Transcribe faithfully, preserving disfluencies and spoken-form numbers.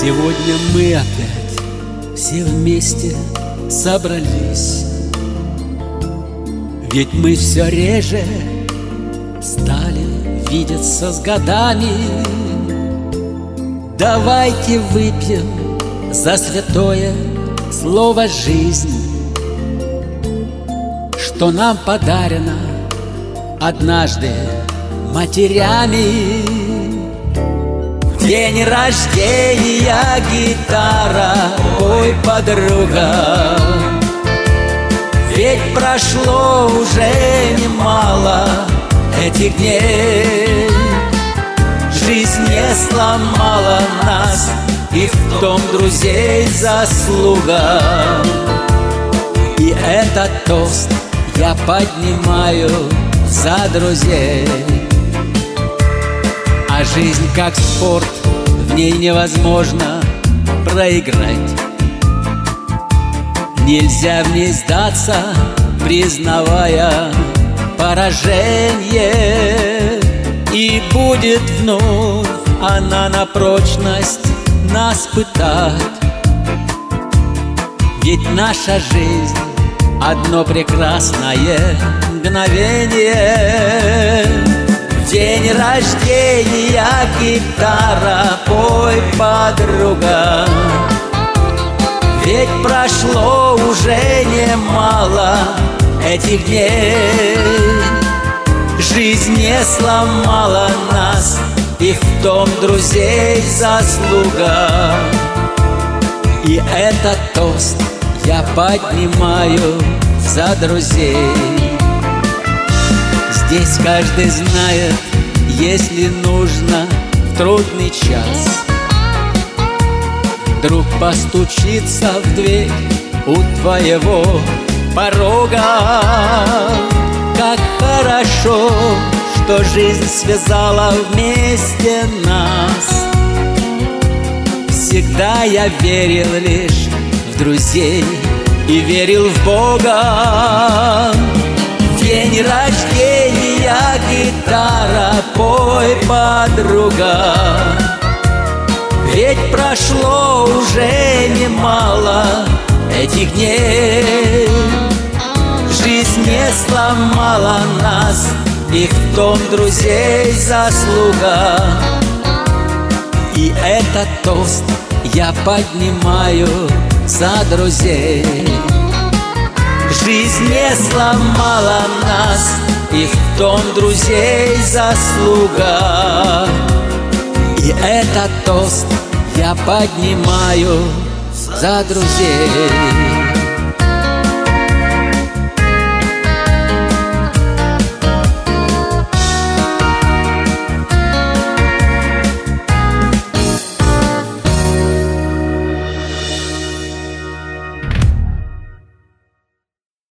Сегодня мы опять все вместе собрались, ведь мы все реже стали видеться с годами. Давайте выпьем за святое слово «жизнь», что нам подарено однажды матерями. В день рождения гитара, ой, подруга, ведь прошло уже немало этих дней. Жизнь не сломала нас, и в том друзей заслуга. И этот тост я поднимаю за друзей. А жизнь как спорт, в ней невозможно проиграть. Нельзя в ней сдаться, признавая поражение. И будет вновь она на прочность нас пытать. Ведь наша жизнь — одно прекрасное мгновение. В день рождения гитара, пой, подруга, ведь прошло уже немало этих дней. Жизнь не сломала нас, и в том друзей заслуга. И этот тост я поднимаю за друзей. Здесь каждый знает, если нужно в трудный час вдруг постучится в дверь у твоего порога. Как хорошо, что жизнь связала вместе нас. Всегда я верил лишь в друзей и верил в Бога. День рождения гитара, пой, подруга, ведь прошло уже немало этих дней. Жизнь не сломала нас, и в том друзей заслуга. И этот тост я поднимаю за друзей. Жизнь не сломала нас, и в том друзей заслуга. И этот тост я поднимаю за друзей.